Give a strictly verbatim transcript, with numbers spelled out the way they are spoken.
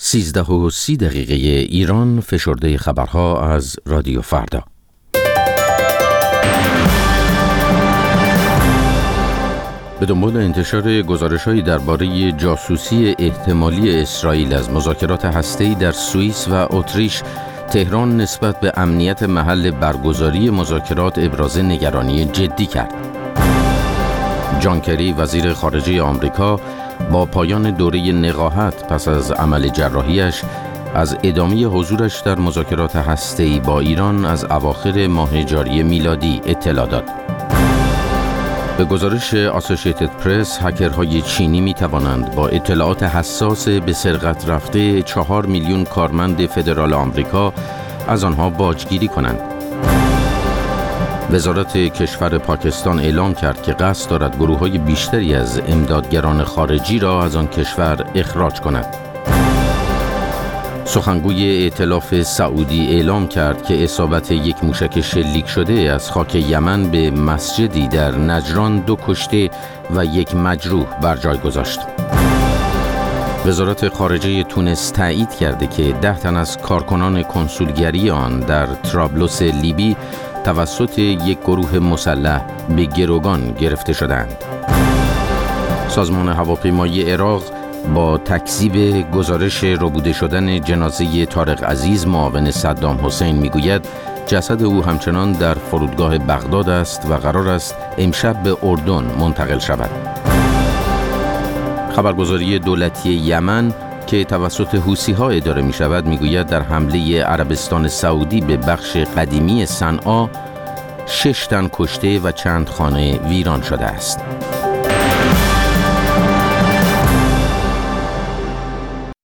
سیزده و سی دقیقه ایران، فشرده خبرها از رادیو فردا. به دنبال انتشار گزارش‌هایی درباره جاسوسی احتمالی اسرائیل از مذاکرات هسته‌ای در سوئیس و اتریش، تهران نسبت به امنیت محل برگزاری مذاکرات ابراز نگرانی جدی کرد. جان کری، وزیر خارجه آمریکا، با پایان دوره نقاهت پس از عمل جراحیش از ادامه حضورش در مذاکرات هسته‌ای با ایران از اواخر ماه جاری میلادی اطلاع داد. به گزارش آسوشیتد پرس، هکرهای چینی می توانند با اطلاعات حساس به سرقت رفته چهار میلیون کارمند فدرال آمریکا از آنها باجگیری کنند. وزارت کشور پاکستان اعلام کرد که قصد دارد گروه‌های بیشتری از امدادگران خارجی را از آن کشور اخراج کند. سخنگوی ائتلاف سعودی اعلام کرد که اصابت یک موشک شلیک شده از خاک یمن به مسجدی در نجران دو کشته و یک مجروح بر جای گذاشت. وزارت خارجه تونس تایید کرده که ده تن از کارکنان کنسولگری آن در طرابلس لیبی توسط یک گروه مسلح به گروگان گرفته شدند. سازمان هواپیمایی عراق با تکذیب گزارش ربوده شدن جنازه طارق عزیز معاون صدام حسین میگوید جسد او همچنان در فرودگاه بغداد است و قرار است امشب به اردن منتقل شود. خبرگزاری دولتی یمن که توسط حوثی‌ها اداره می شود میگوید در حمله عربستان سعودی به بخش قدیمی صنعا شش تن کشته و چند خانه ویران شده است.